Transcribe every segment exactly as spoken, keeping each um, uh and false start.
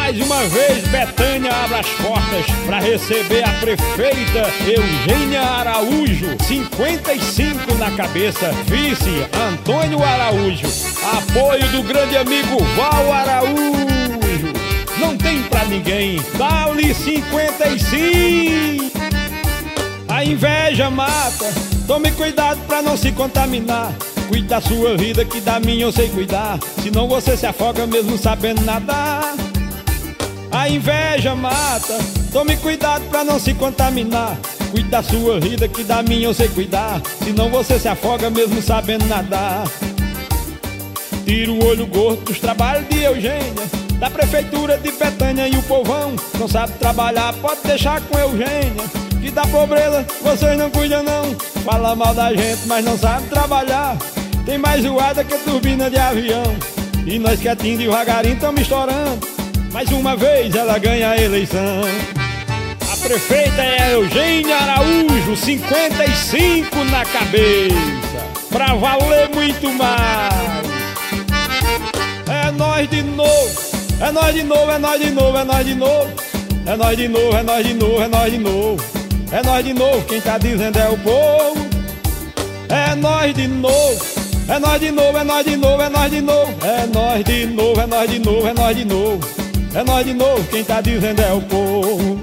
Mais uma vez Betânia abre as portas para receber a prefeita Eugênia Araújo, cinquenta e cinco na cabeça, vice Antônio Araújo, apoio do grande amigo Val Araújo. Não tem pra ninguém, dá-lhe cinquenta e cinco. A inveja mata, tome cuidado pra não se contaminar. Cuide da sua vida que da minha eu sei cuidar, senão você se afoga mesmo sabendo nadar. A inveja mata, tome cuidado pra não se contaminar. Cuide da sua vida que da minha eu sei cuidar, senão você se afoga mesmo sabendo nadar. Tira o olho gordo dos trabalhos de Eugênia, da prefeitura de Betânia, e o povão não sabe trabalhar, pode deixar com Eugênia, que da pobreza vocês não cuidam não. Fala mal da gente, mas não sabe trabalhar. Tem mais zoada que turbina de avião, e nós quietinho devagarinho tamo estourando. Mais uma vez ela ganha a eleição. A prefeita é Eugênia Araújo, cinquenta e cinco na cabeça, pra valer muito mais. É nós de novo, é nós de novo, é nós de novo, é nós de novo. É nós de novo, é nós de novo, é nós de novo. É nós de novo, quem tá dizendo é o povo. É nós de novo, é nós de novo, é nós de novo, é nós de novo. É nós de novo, é nós de novo, é nós de novo. É nós de novo, quem tá dizendo é o povo.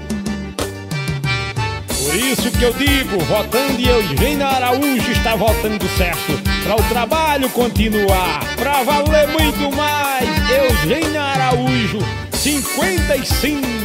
Por isso que eu digo, votando em Eugênia Araújo está votando certo, para o trabalho continuar, pra valer muito mais. Eugênia Araújo, cinquenta e cinco.